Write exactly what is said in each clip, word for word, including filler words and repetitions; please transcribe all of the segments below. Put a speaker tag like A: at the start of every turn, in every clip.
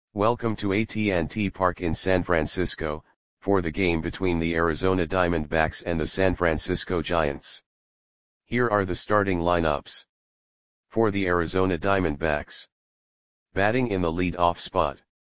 A: Welcome to A T and T Park in San Francisco, for the game between the Arizona Diamondbacks and the San Francisco Giants. Here are the starting lineups. For the Arizona Diamondbacks. Batting in the lead-off spot.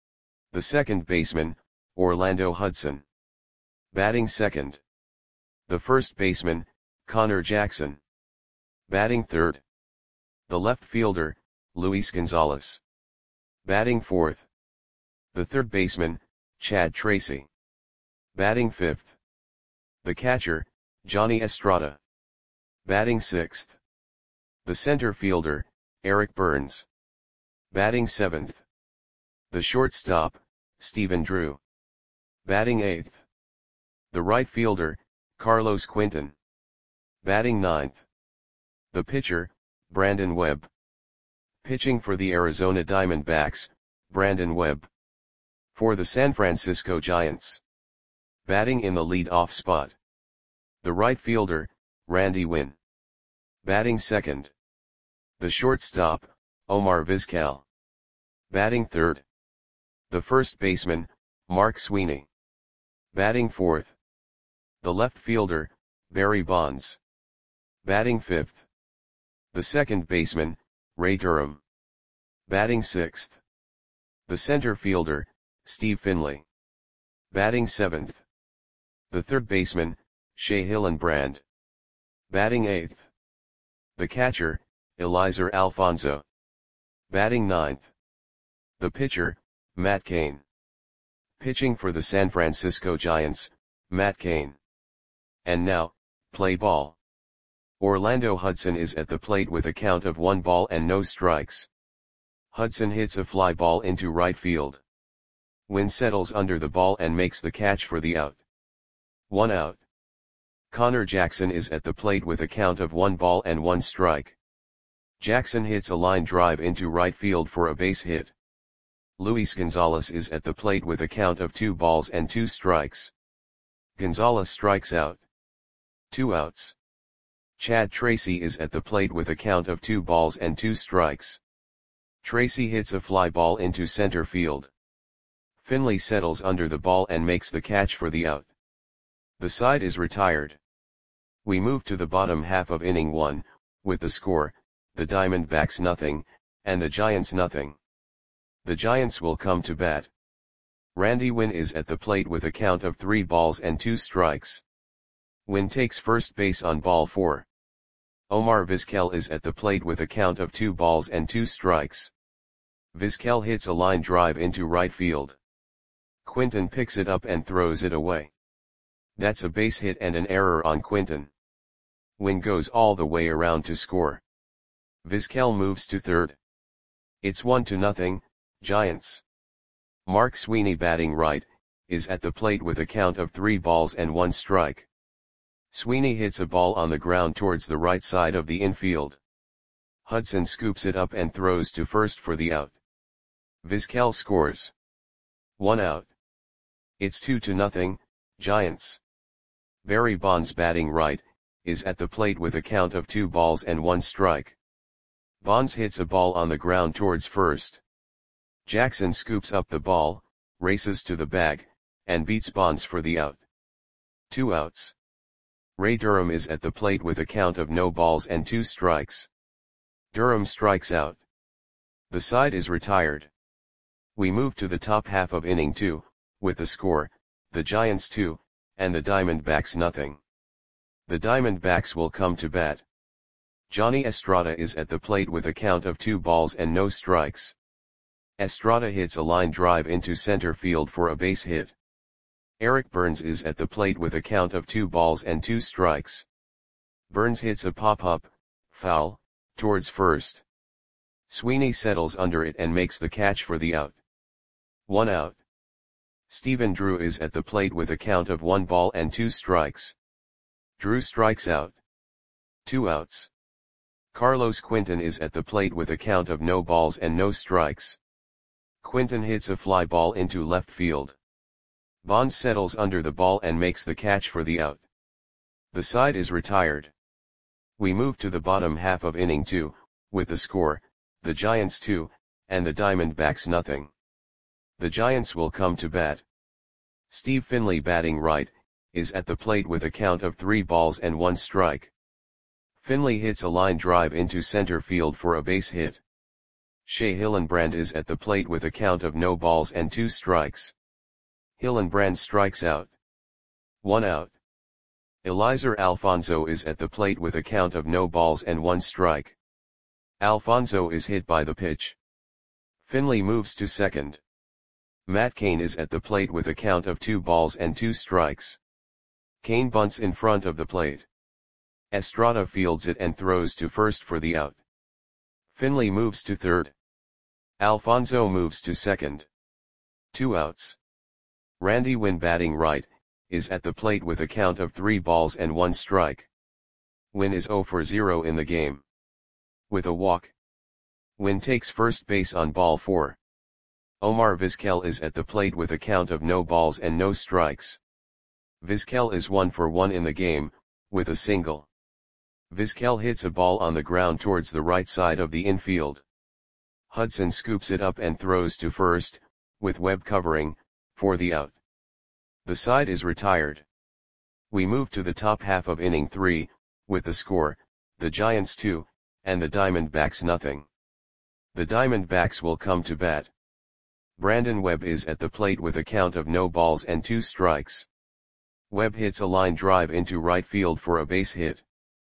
A: The second baseman, Orlando Hudson. Batting second. The first baseman, Connor Jackson. Batting third. The left fielder, Luis Gonzalez. Batting fourth. The third baseman, Chad Tracy. Batting fifth. The catcher, Johnny Estrada. Batting sixth. The center fielder, Eric Burns. Batting seventh. The shortstop, Stephen Drew. Batting eighth. The right fielder, Carlos Quinton. Batting ninth. The pitcher, Brandon Webb. Pitching for the Arizona Diamondbacks, Brandon Webb. For the San Francisco Giants. Batting in the lead-off spot. The right fielder, Randy Winn. Batting second. The shortstop, Omar Vizquel. Batting third. The first baseman, Mark Sweeney. Batting fourth. The left fielder, Barry Bonds. Batting fifth. The second baseman, Ray Durham. Batting sixth. The center fielder, Steve Finley. Batting seventh. The third baseman, Shea Hillenbrand. Batting eighth. The catcher, Eliezer Alfonso. Batting ninth. The pitcher, Matt Cain. Pitching for the San Francisco Giants, Matt Cain. And now, play ball. Orlando Hudson is at the plate with a count of one ball and no strikes. Hudson hits a fly ball into right field. Winn settles under the ball and makes the catch for the out. One out. Connor Jackson is at the plate with a count of one ball and one strike. Jackson hits a line drive into right field for a base hit. Luis Gonzalez is at the plate with a count of two balls and two strikes. Gonzalez strikes out. Two outs. Chad Tracy is at the plate with a count of two balls and two strikes. Tracy hits a fly ball into center field. Finley settles under the ball and makes the catch for the out. The side is retired. We move to the bottom half of inning one, with the score, the Diamondbacks nothing, and the Giants nothing. The Giants will come to bat. Randy Winn is at the plate with a count of three balls and two strikes. Winn takes first base on ball four. Omar Vizquel is at the plate with a count of two balls and two strikes. Vizquel hits a line drive into right field. Quinton picks it up and throws it away. That's a base hit and an error on Quinton. Winn goes all the way around to score. Vizquel moves to third. It's one to nothing, Giants. Mark Sweeney, batting right, is at the plate with a count of three balls and one strike. Sweeney hits a ball on the ground towards the right side of the infield. Hudson scoops it up and throws to first for the out. Vizquel scores. One out. It's two to nothing, Giants. Barry Bonds, batting right, is at the plate with a count of two balls and one strike. Bonds hits a ball on the ground towards first. Jackson scoops up the ball, races to the bag, and beats Bonds for the out. Two outs. Ray Durham is at the plate with a count of no balls and two strikes. Durham strikes out. The side is retired. We move to the top half of inning two, with the score, the Giants two, and the Diamondbacks nothing. The Diamondbacks will come to bat. Johnny Estrada is at the plate with a count of two balls and no strikes. Estrada hits a line drive into center field for a base hit. Eric Burns is at the plate with a count of two balls and two strikes. Burns hits a pop-up, foul, towards first. Sweeney settles under it and makes the catch for the out. One out. Stephen Drew is at the plate with a count of one ball and two strikes. Drew strikes out. Two outs. Carlos Quinton is at the plate with a count of no balls and no strikes. Quinton hits a fly ball into left field. Bonds settles under the ball and makes the catch for the out. The side is retired. We move to the bottom half of inning two, with the score, the Giants two, and the Diamondbacks nothing. The Giants will come to bat. Steve Finley, batting right, is at the plate with a count of three balls and one strike. Finley hits a line drive into center field for a base hit. Shea Hillenbrand is at the plate with a count of no balls and two strikes. Hillenbrand strikes out. One out. Eliezer Alfonso is at the plate with a count of no balls and one strike. Alfonso is hit by the pitch. Finley moves to second. Matt Cain is at the plate with a count of two balls and two strikes. Cain bunts in front of the plate. Estrada fields it and throws to first for the out. Finley moves to third. Alfonso moves to second. Two outs. Randy Winn, batting right, is at the plate with a count of three balls and one strike. Winn is zero for zero in the game. With a walk, Winn takes first base on ball four. Omar Vizquel is at the plate with a count of no balls and no strikes. Vizquel is one for one in the game, with a single. Vizquel hits a ball on the ground towards the right side of the infield. Hudson scoops it up and throws to first, with Webb covering, for the out. The side is retired. We move to the top half of inning three, with the score, the Giants two, and the Diamondbacks nothing. The Diamondbacks will come to bat. Brandon Webb is at the plate with a count of no balls and two strikes. Webb hits a line drive into right field for a base hit.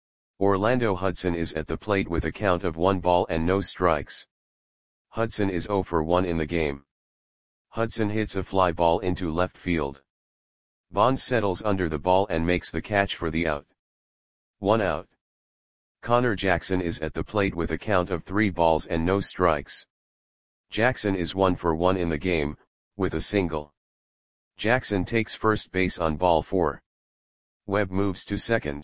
A: Orlando Hudson is at the plate with a count of one ball and no strikes. Hudson is zero for one in the game. Hudson hits a fly ball into left field. Bonds settles under the ball and makes the catch for the out. One out. Connor Jackson is at the plate with a count of three balls and no strikes. Jackson is one for one in the game, with a single. Jackson takes first base on ball four. Webb moves to second.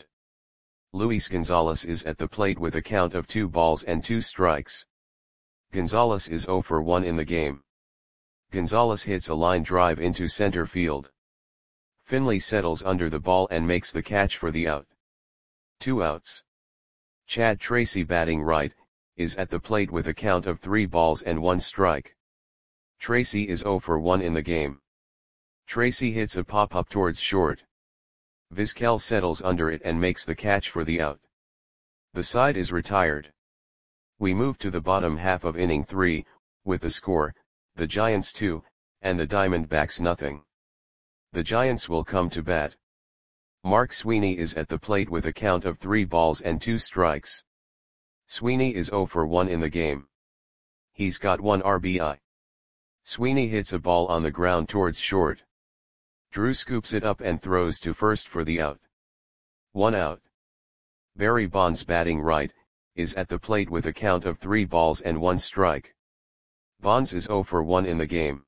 A: Luis Gonzalez is at the plate with a count of two balls and two strikes. Gonzalez is zero for one in the game. Gonzalez hits a line drive into center field. Finley settles under the ball and makes the catch for the out. Two outs. Chad Tracy, batting right, is at the plate with a count of three balls and one strike. Tracy is zero for one in the game. Tracy hits a pop-up towards short. Vizquel settles under it and makes the catch for the out. The side is retired. We move to the bottom half of inning three, with the score, the Giants two, and the Diamondbacks nothing. The Giants will come to bat. Mark Sweeney is at the plate with a count of three balls and two strikes. Sweeney is zero for one in the game. He's got one R B I. Sweeney hits a ball on the ground towards short. Drew scoops it up and throws to first for the out. One out. Barry Bonds, batting right, is at the plate with a count of three balls and one strike. Bonds is zero for one in the game.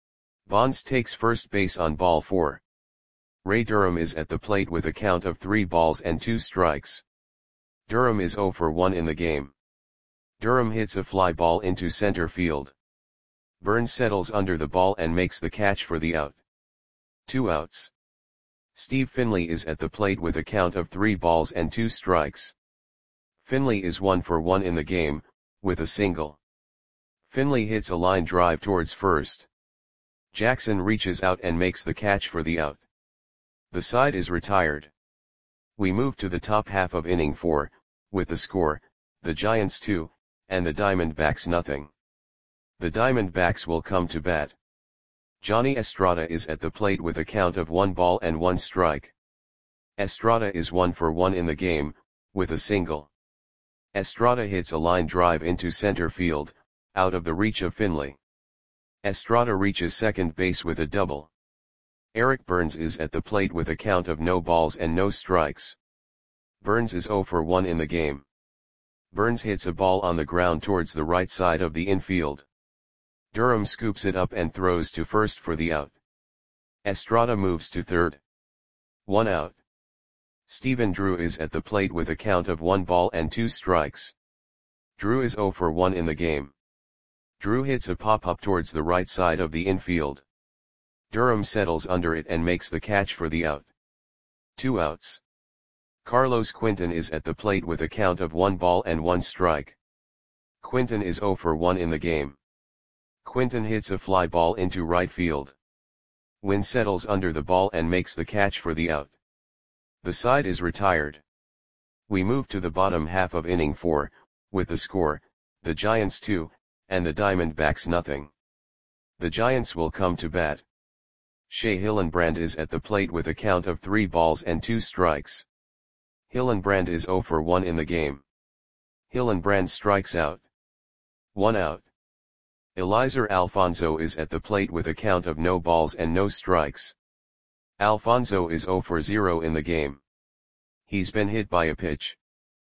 A: Bonds takes first base on ball four. Ray Durham is at the plate with a count of three balls and two strikes. Durham is zero for one in the game. Durham hits a fly ball into center field. Burns settles under the ball and makes the catch for the out. Two outs. Steve Finley is at the plate with a count of three balls and two strikes. Finley is one for one in the game, with a single. Finley hits a line drive towards first. Jackson reaches out and makes the catch for the out. The side is retired. We move to the top half of inning four, with the score, the Giants two, and the Diamondbacks nothing. The Diamondbacks will come to bat. Johnny Estrada is at the plate with a count of one ball and one strike. Estrada is one for one in the game, with a single. Estrada hits a line drive into center field, out of the reach of Finley. Estrada reaches second base with a double. Eric Burns is at the plate with a count of no balls and no strikes. Burns is zero for one in the game. Burns hits a ball on the ground towards the right side of the infield. Durham scoops it up and throws to first for the out. Estrada moves to third. One out. Stephen Drew is at the plate with a count of one ball and two strikes. Drew is zero for one in the game. Drew hits a pop-up towards the right side of the infield. Durham settles under it and makes the catch for the out. Two outs. Carlos Quinton is at the plate with a count of one ball and one strike. Quinton is zero for one in the game. Quinton hits a fly ball into right field. Wynn settles under the ball and makes the catch for the out. The side is retired. We move to the bottom half of inning four, with the score, the Giants two, and the Diamondbacks nothing. The Giants will come to bat. Shea Hillenbrand is at the plate with a count of three balls and two strikes. Hillenbrand is oh for one in the game. Hillenbrand strikes out. One out. Eliezer Alfonso is at the plate with a count of no balls and no strikes. Alfonso is oh for zero in the game. He's been hit by a pitch.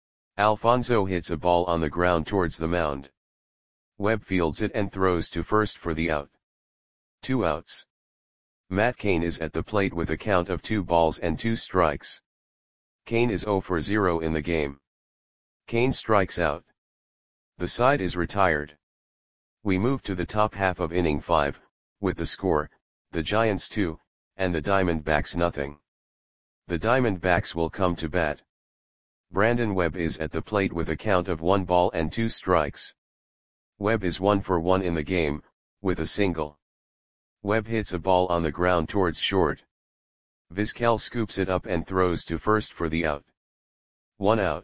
A: Alfonso hits a ball on the ground towards the mound. Webb fields it and throws to first for the out. Two outs. Matt Cain is at the plate with a count of two balls and two strikes. Cain is oh for zero in the game. Cain strikes out. The side is retired. We move to the top half of inning five, with the score, the Giants two, and the Diamondbacks nothing. The Diamondbacks will come to bat. Brandon Webb is at the plate with a count of one ball and two strikes. Webb is one for one in the game, with a single. Webb hits a ball on the ground towards short. Vizquel scoops it up and throws to first for the out. One out.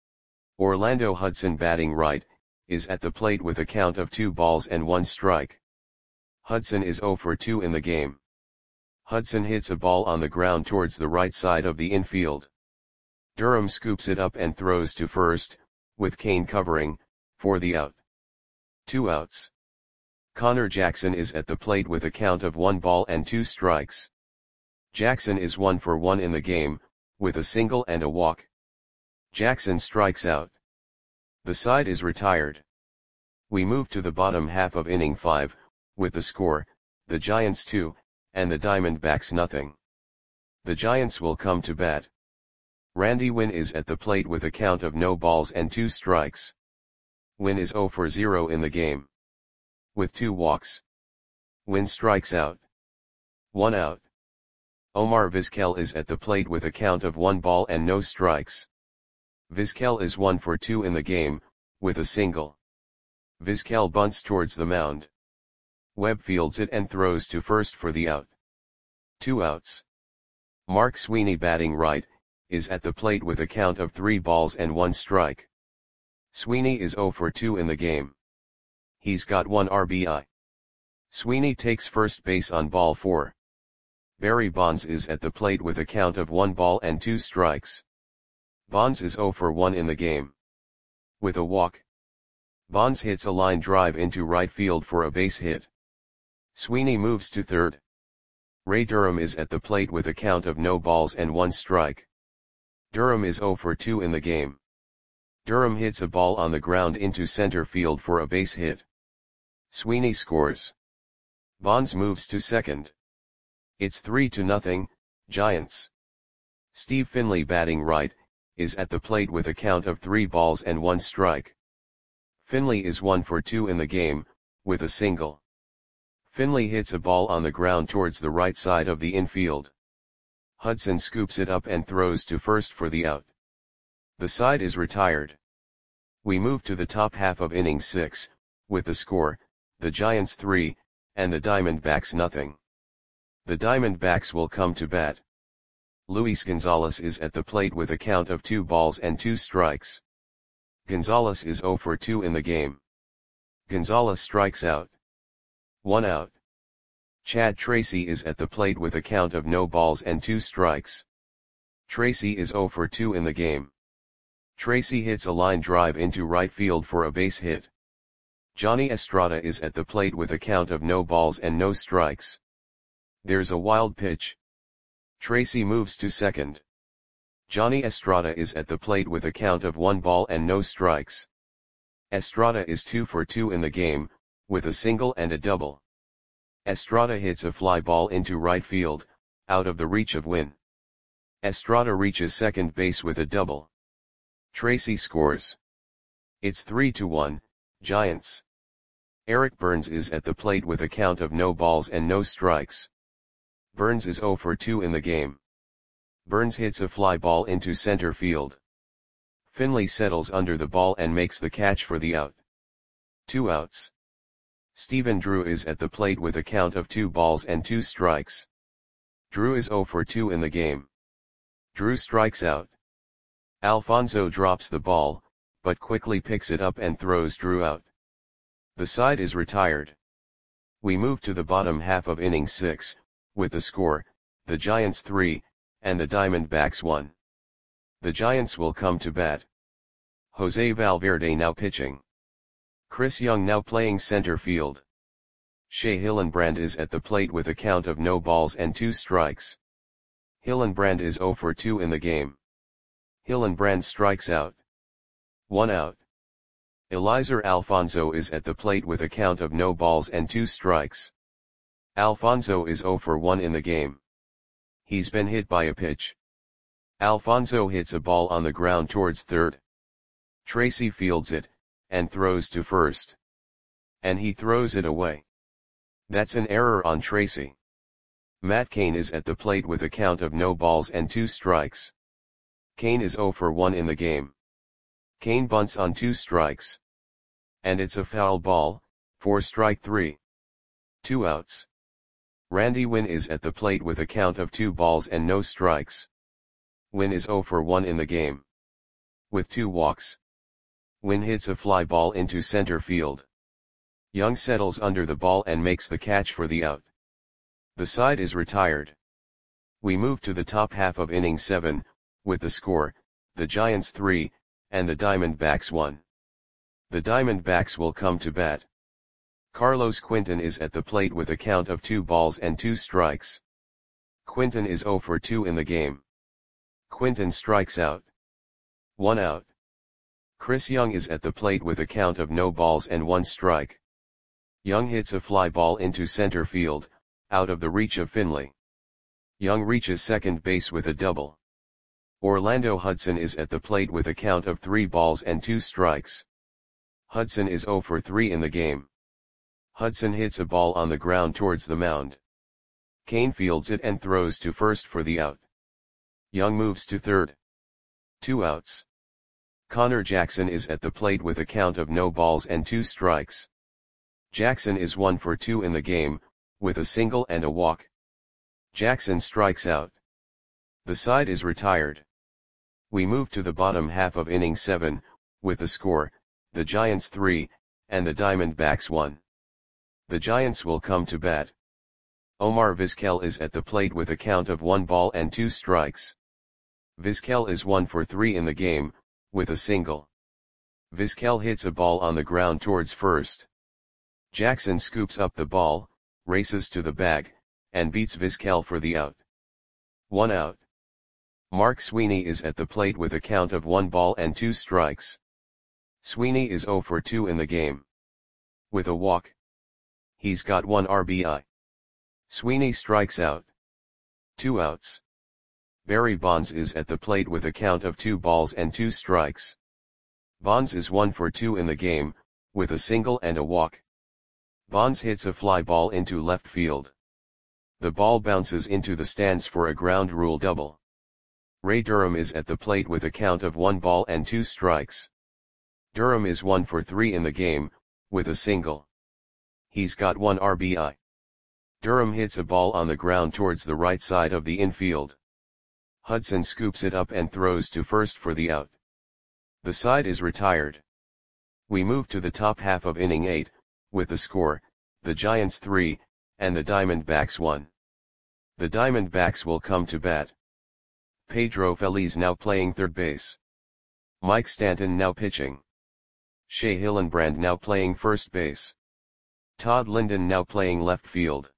A: Orlando Hudson, batting right, is at the plate with a count of two balls and one strike. Hudson is oh for two in the game. Hudson hits a ball on the ground towards the right side of the infield. Durham scoops it up and throws to first, with Cain covering, for the out. Two outs. Connor Jackson is at the plate with a count of one ball and two strikes. Jackson is one for one in the game, with a single and a walk. Jackson strikes out. The side is retired. We move to the bottom half of inning five, with the score, the Giants two, and the Diamondbacks nothing. The Giants will come to bat. Randy Wynn is at the plate with a count of no balls and two strikes. Wynn is oh for zero in the game. With two walks. Wynn strikes out. One out. Omar Vizquel is at the plate with a count of one ball and no strikes. Vizquel is one for two in the game, with a single. Vizquel bunts towards the mound. Webb fields it and throws to first for the out. Two outs. Mark Sweeney, batting right, is at the plate with a count of three balls and one strike. Sweeney is oh for two in the game. He's got one R B I. Sweeney takes first base on ball four. Barry Bonds is at the plate with a count of one ball and two strikes. Bonds is oh for one in the game. With a walk. Bonds hits a line drive into right field for a base hit. Sweeney moves to third. Ray Durham is at the plate with a count of no balls and one strike. Durham is oh for two in the game. Durham hits a ball on the ground into center field for a base hit. Sweeney scores. Bonds moves to second. It's three to nothing, Giants. Steve Finley, batting right, is at the plate with a count of three balls and one strike. Finley is one for two in the game, with a single. Finley hits a ball on the ground towards the right side of the infield. Hudson scoops it up and throws to first for the out. The side is retired. We move to the top half of inning six, with the score, the Giants three, and the Diamondbacks nothing. The Diamondbacks will come to bat. Luis Gonzalez is at the plate with a count of two balls and two strikes. Gonzalez is oh for two in the game. Gonzalez strikes out. One out. Chad Tracy is at the plate with a count of no balls and two strikes. Tracy is oh for two in the game. Tracy hits a line drive into right field for a base hit. Johnny Estrada is at the plate with a count of no balls and no strikes. There's a wild pitch. Tracy moves to second. Johnny Estrada is at the plate with a count of one ball and no strikes. Estrada is two for two in the game, with a single and a double. Estrada hits a fly ball into right field, out of the reach of Wynn. Estrada reaches second base with a double. Tracy scores. It's three to one, Giants. Eric Burns is at the plate with a count of no balls and no strikes. Burns is oh for two in the game. Burns hits a fly ball into center field. Finley settles under the ball and makes the catch for the out. Two outs. Stephen Drew is at the plate with a count of two balls and two strikes. Drew is zero for two in the game. Drew strikes out. Alfonso drops the ball, but quickly picks it up and throws Drew out. The side is retired. We move to the bottom half of inning six, with the score, the Giants three, and the Diamondbacks one. The Giants will come to bat. Jose Valverde now pitching. Chris Young now playing center field. Shea Hillenbrand is at the plate with a count of no balls and two strikes. Hillenbrand is zero for two in the game. Hillenbrand strikes out. One out. Eliezer Alfonso is at the plate with a count of no balls and two strikes. Alfonso is zero for one in the game. He's been hit by a pitch. Alfonso hits a ball on the ground towards third. Tracy fields it, and throws to first. And he throws it away. That's an error on Tracy. Matt Cain is at the plate with a count of no balls and two strikes. Cain is zero for one in the game. Cain bunts on two strikes. And it's a foul ball, for strike three. Two outs. Randy Winn is at the plate with a count of two balls and no strikes. Winn is zero for one in the game. With two walks. Winn hits a fly ball into center field. Young settles under the ball and makes the catch for the out. The side is retired. We move to the top half of inning seven, with the score, the Giants three, and the Diamondbacks one. The Diamondbacks will come to bat. Carlos Quinton is at the plate with a count of two balls and two strikes. Quinton is zero for two in the game. Quinton strikes out. One out. Chris Young is at the plate with a count of no balls and one strike. Young hits a fly ball into center field, out of the reach of Finley. Young reaches second base with a double. Orlando Hudson is at the plate with a count of three balls and two strikes. Hudson is zero for three in the game. Hudson hits a ball on the ground towards the mound. Cain fields it and throws to first for the out. Young moves to third. Two outs. Connor Jackson is at the plate with a count of no balls and two strikes. Jackson is one for two in the game, with a single and a walk. Jackson strikes out. The side is retired. We move to the bottom half of inning seven, with the score, the Giants three, and the Diamondbacks one. The Giants will come to bat. Omar Vizquel is at the plate with a count of one ball and two strikes. Vizquel is one for three in the game, with a single. Vizquel hits a ball on the ground towards first. Jackson scoops up the ball, races to the bag, and beats Vizquel for the out. One out. Mark Sweeney is at the plate with a count of one ball and two strikes. Sweeney is zero for two in the game. With a walk. He's got one R B I. Sweeney strikes out. Two outs. Barry Bonds is at the plate with a count of two balls and two strikes. Bonds is one for two in the game, with a single and a walk. Bonds hits a fly ball into left field. The ball bounces into the stands for a ground rule double. Ray Durham is at the plate with a count of one ball and two strikes. Durham is one for three in the game, with a single. He's got one R B I. Durham hits a ball on the ground towards the right side of the infield. Hudson scoops it up and throws to first for the out. The side is retired. We move to the top half of inning eight, with the score, the Giants three, and the Diamondbacks one. The Diamondbacks will come to bat. Pedro Feliz now playing third base. Mike Stanton now pitching. Shea Hillenbrand now playing first base. Todd Linden now playing left field.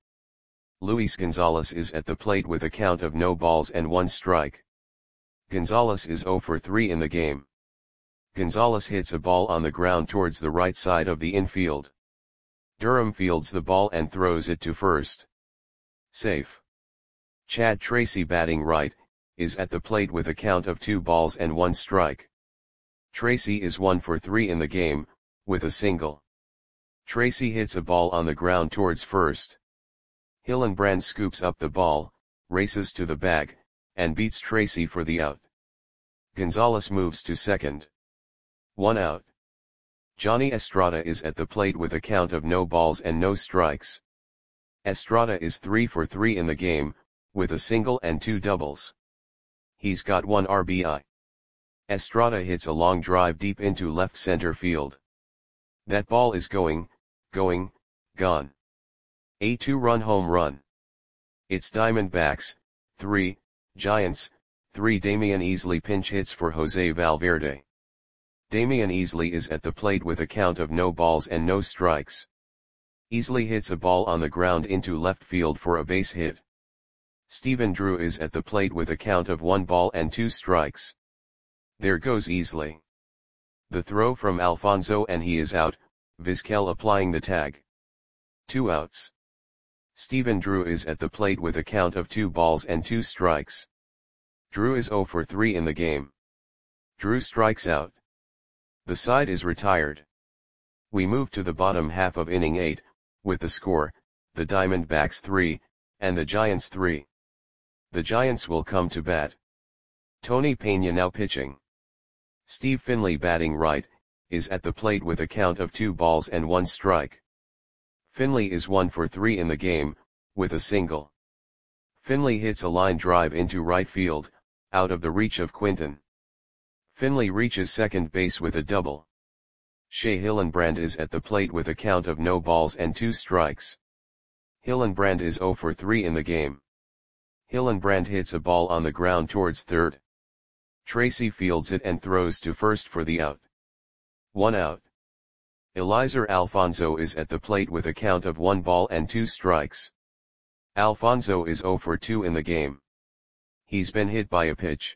A: Luis Gonzalez is at the plate with a count of no balls and one strike. Gonzalez is zero for three in the game. Gonzalez hits a ball on the ground towards the right side of the infield. Durham fields the ball and throws it to first. Safe. Chad Tracy batting right, is at the plate with a count of two balls and one strike. Tracy is one for three in the game, with a single. Tracy hits a ball on the ground towards first. Hillenbrand scoops up the ball, races to the bag, and beats Tracy for the out. Gonzalez moves to second. One out. Johnny Estrada is at the plate with a count of no balls and no strikes. Estrada is three for three in the game, with a single and two doubles. He's got one R B I. Estrada hits a long drive deep into left center field. That ball is going, going, gone. A two-run home run. It's Diamondbacks, three, Giants, three. Damian Easley pinch hits for Jose Valverde. Damian Easley is at the plate with a count of no balls and no strikes. Easley hits a ball on the ground into left field for a base hit. Stephen Drew is at the plate with a count of one ball and two strikes. There goes Easley. The throw from Alfonso and he is out, Vizquel applying the tag. Two outs. Stephen Drew is at the plate with a count of two balls and two strikes. Drew is zero for three in the game. Drew strikes out. The side is retired. We move to the bottom half of inning eight, with the score, the Diamondbacks three, and the Giants three. The Giants will come to bat. Tony Peña now pitching. Steve Finley batting right, is at the plate with a count of two balls and one strike. Finley is one for three in the game, with a single. Finley hits a line drive into right field, out of the reach of Quinton. Finley reaches second base with a double. Shea Hillenbrand is at the plate with a count of no balls and two strikes. Hillenbrand is zero for three in the game. Hillenbrand hits a ball on the ground towards third. Tracy fields it and throws to first for the out. One out. Eliezer Alfonso is at the plate with a count of one ball and two strikes. Alfonso is zero for two in the game. He's been hit by a pitch.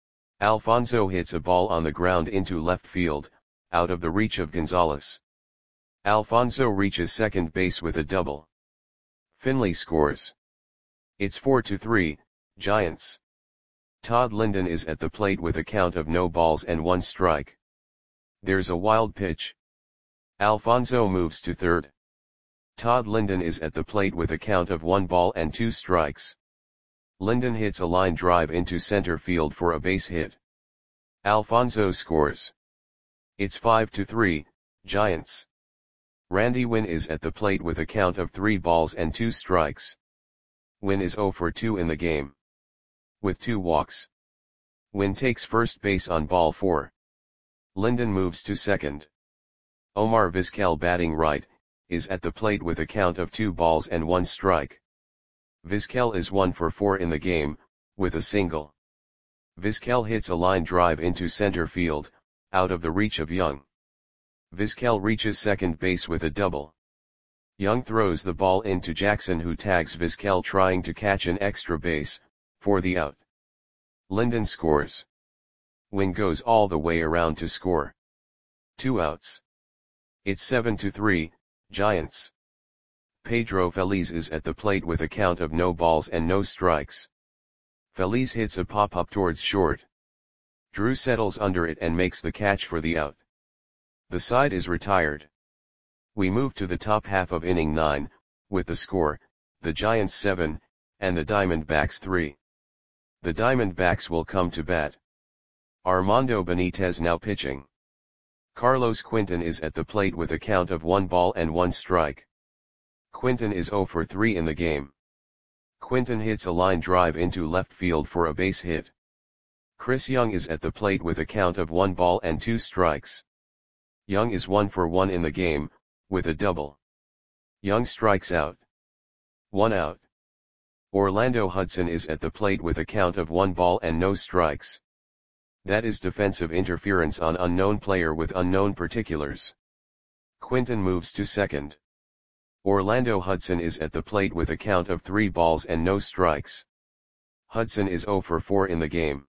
A: Alfonso hits a ball on the ground into left field, out of the reach of Gonzalez. Alfonso reaches second base with a double. Finley scores. It's four to three, Giants. Todd Linden is at the plate with a count of no balls and one strike. There's a wild pitch. Alfonso moves to third. Todd Linden is at the plate with a count of one ball and two strikes. Linden hits a line drive into center field for a base hit. Alfonso scores. It's five to three, Giants. Randy Winn is at the plate with a count of three balls and two strikes. Winn is zero for two in the game. With two walks. Winn takes first base on ball four. Linden moves to second. Omar Vizquel batting right, is at the plate with a count of two balls and one strike. Vizquel is one for four in the game, with a single. Vizquel hits a line drive into center field, out of the reach of Young. Vizquel reaches second base with a double. Young throws the ball into Jackson who tags Vizquel trying to catch an extra base, for the out. Linden scores. Winn goes all the way around to score. Two outs. It's seven to three, Giants. Pedro Feliz is at the plate with a count of no balls and no strikes. Feliz hits a pop-up towards short. Drew settles under it and makes the catch for the out. The side is retired. We move to the top half of inning nine, with the score, the Giants seven, and the Diamondbacks three. The Diamondbacks will come to bat. Armando Benitez now pitching. Carlos Quinton is at the plate with a count of one ball and one strike. Quinton is zero for three in the game. Quinton hits a line drive into left field for a base hit. Chris Young is at the plate with a count of one ball and two strikes. Young is one for one in the game, with a double. Young strikes out. One out. Orlando Hudson is at the plate with a count of one ball and no strikes. That is defensive interference on unknown player with unknown particulars. Quinton moves to second. Orlando Hudson is at the plate with a count of three balls and no strikes. Hudson is zero for four in the game.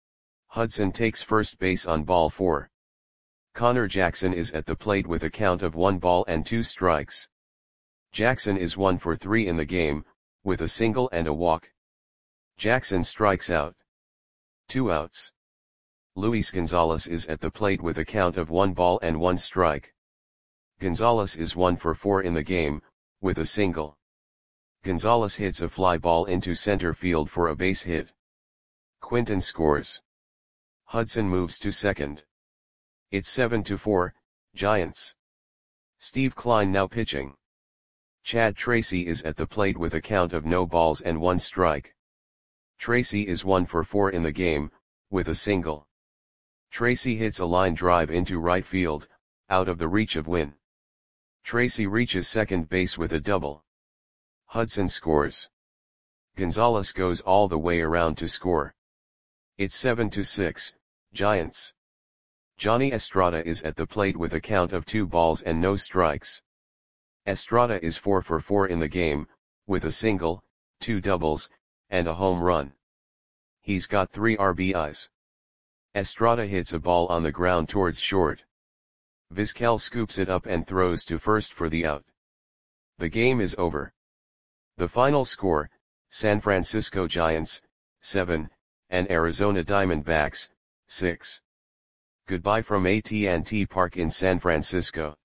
A: Hudson takes first base on ball four. Connor Jackson is at the plate with a count of one ball and two strikes. Jackson is one for three in the game, with a single and a walk. Jackson strikes out. Two outs. Luis Gonzalez is at the plate with a count of one ball and one strike. Gonzalez is one for four in the game, with a single. Gonzalez hits a fly ball into center field for a base hit. Quinton scores. Hudson moves to second. It's seven to four, Giants. Steve Kline now pitching. Chad Tracy is at the plate with a count of no balls and one strike. Tracy is one for four in the game, with a single. Tracy hits a line drive into right field, out of the reach of Winn. Tracy reaches second base with a double. Hudson scores. Gonzalez goes all the way around to score. It's seven to six, Giants. Johnny Estrada is at the plate with a count of two balls and no strikes. Estrada is four for four in the game, with a single, two doubles, and a home run. He's got three R B Is. Estrada hits a ball on the ground towards short. Vizquel scoops it up and throws to first for the out. The game is over. The final score, San Francisco Giants, seven, and Arizona Diamondbacks, six. Goodbye from A T and T Park in San Francisco.